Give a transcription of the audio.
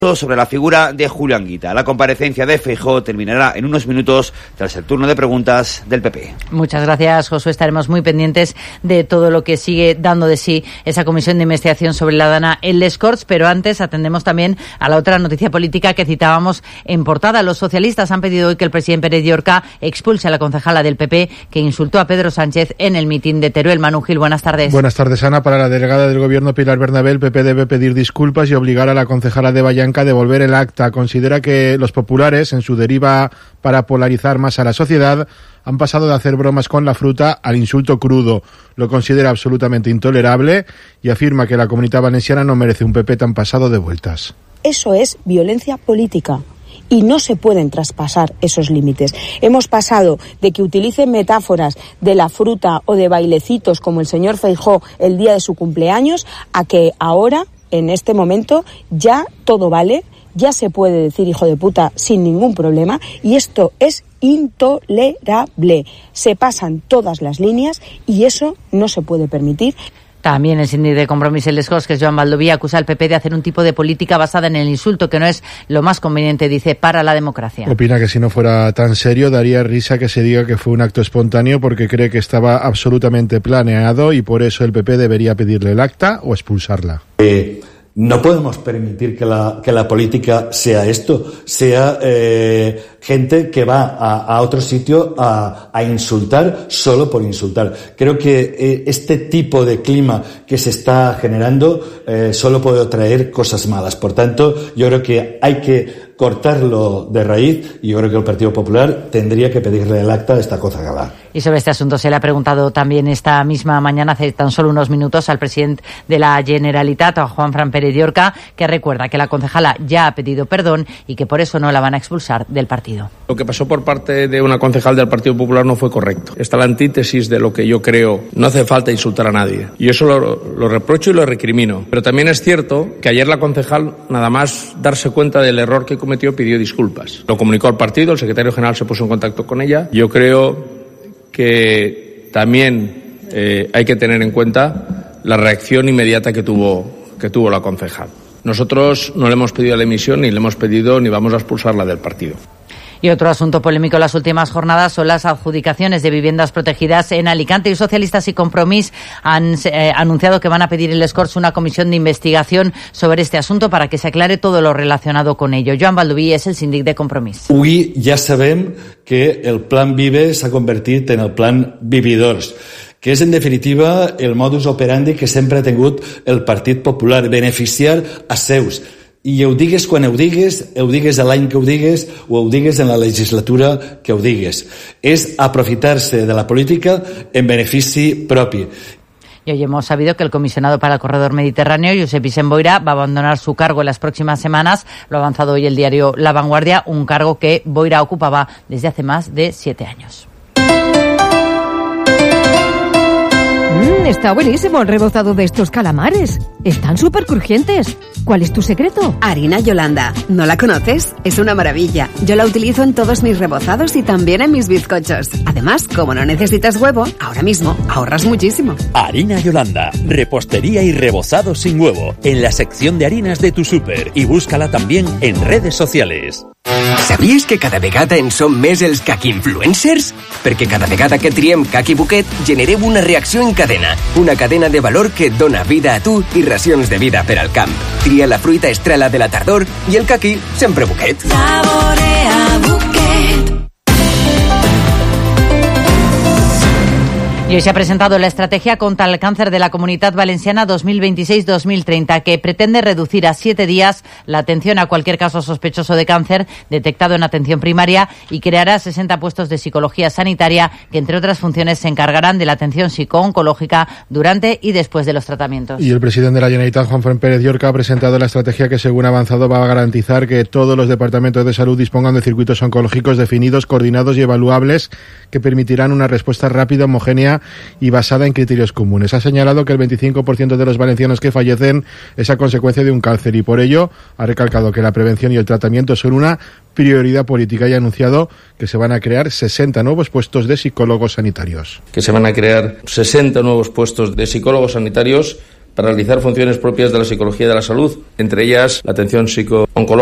sobre la figura de Julio Anguita. La comparecencia de Feijóo terminará en unos minutos tras el turno de preguntas del PP. Muchas gracias, Josué. Estaremos muy pendientes de todo lo que sigue dando de sí esa comisión de investigación sobre la Dana en Les Corts, pero antes atendemos también a la otra noticia política que citábamos en portada. Los socialistas han pedido hoy que el presidente Pérez Llorca expulse a la concejala del PP que insultó a Pedro Sánchez en el mitin de Teruel. Manu Gil, buenas tardes. Buenas tardes, Ana. Para la delegada del Gobierno, Pilar Bernabé, el PP debe pedir disculpas y obligar a la concejala de Vallanca a devolver el acta. Considera que los populares, en su deriva para polarizar más a la sociedad, han pasado de hacer bromas con la fruta al insulto crudo. Lo considera absolutamente intolerable y afirma que la Comunitat Valenciana no merece un PP tan pasado de vueltas. Eso es violencia política. Y no se pueden traspasar esos límites. Hemos pasado de que utilicen metáforas de la fruta o de bailecitos como el señor Feijóo el día de su cumpleaños a que ahora, en este momento, ya todo vale, ya se puede decir hijo de puta sin ningún problema y esto es intolerable. Se pasan todas las líneas y eso no se puede permitir. También el síndic de Compromís en Les Corts, que es Joan Baldoví, acusa al PP de hacer un tipo de política basada en el insulto, que no es lo más conveniente, dice, para la democracia. Opina que si no fuera tan serio, daría risa que se diga que fue un acto espontáneo porque cree que estaba absolutamente planeado y por eso el PP debería pedirle el acta o expulsarla. No podemos permitir que la política sea esto, sea gente que va a otro sitio a insultar solo por insultar. Creo que este tipo de clima que se está generando solo puede traer cosas malas. Por tanto, yo creo que hay que cortarlo de raíz y yo creo que el Partido Popular tendría que pedirle el acta de esta concejala. Y sobre este asunto se le ha preguntado también esta misma mañana, hace tan solo unos minutos, al presidente de la Generalitat, a Juanfran Pérez Llorca, que recuerda que la concejala ya ha pedido perdón y que por eso no la van a expulsar del partido. Lo que pasó por parte de una concejal del Partido Popular no fue correcto. Está la antítesis de lo que yo creo. No hace falta insultar a nadie. Y eso lo reprocho y lo recrimino. Pero también es cierto que ayer la concejal, nada más darse cuenta del error que cometió, pidió disculpas. Lo comunicó al partido, el secretario general se puso en contacto con ella. Yo creo que también hay que tener en cuenta la reacción inmediata que tuvo la concejal. Nosotros no le hemos pedido la dimisión, ni le hemos pedido, ni vamos a expulsarla del partido. Y otro asunto polémico en las últimas jornadas son las adjudicaciones de viviendas protegidas en Alicante. Y Socialistas y Compromís han anunciado que van a pedir en Les Corts una comisión de investigación sobre este asunto para que se aclare todo lo relacionado con ello. Joan Baldoví és el síndic de Compromís. Avui ja sabem que el Plan Vive s'ha convertit en el Plan Vividors, que és en definitiva el modus operandi que sempre ha tingut el Partit Popular, beneficiar a seus. I ho digues quan ho digues l'any que ho digues o ho digues en la legislatura que ho digues. És aprofitar-se de la política en benefici propi. Y hoy hemos sabido que el comisionado para el corredor mediterráneo, Josep Vicent Boira, va a abandonar su cargo en las próximas semanas. Lo ha avanzado hoy el diario La Vanguardia, un cargo que Boira ocupaba desde hace más de 7 años. Está buenísimo el rebozado de estos calamares. Están súper crujientes. ¿Cuál es tu secreto? Harina Yolanda. ¿No la conoces? Es una maravilla. Yo la utilizo en todos mis rebozados y también en mis bizcochos. Además, como no necesitas huevo, ahora mismo ahorras muchísimo. Harina Yolanda. Repostería y rebozado sin huevo. En la sección de harinas de tu súper. Y búscala también en redes sociales. Sabies que cada vegada en som més els cac-influencers? Perquè cada vegada que triem Caqui Buquet generem una reacció en cadena. Una cadena de valor que et dona vida a tu i racions de vida per al camp. Tria la fruita estrela de la tardor i el caqui sempre buquet. Saborea Buquet. Y hoy se ha presentado la estrategia contra el cáncer de la Comunitat Valenciana 2026-2030, que pretende reducir a 7 días la atención a cualquier caso sospechoso de cáncer detectado en atención primaria y creará 60 puestos de psicología sanitaria que, entre otras funciones, se encargarán de la atención psico-oncológica durante y después de los tratamientos. Y el presidente de la Generalitat, Juanfran Pérez Llorca, ha presentado la estrategia que, según ha avanzado, va a garantizar que todos los departamentos de salud dispongan de circuitos oncológicos definidos, coordinados y evaluables que permitirán una respuesta rápida, homogénea y basada en criterios comunes. Ha señalado que el 25% de los valencianos que fallecen es a consecuencia de un cáncer y por ello ha recalcado que la prevención y el tratamiento son una prioridad política y ha anunciado que se van a crear 60 nuevos puestos de psicólogos sanitarios. Que se van a crear 60 nuevos puestos de psicólogos sanitarios para realizar funciones propias de la psicología de la salud, entre ellas la atención psico-oncológica.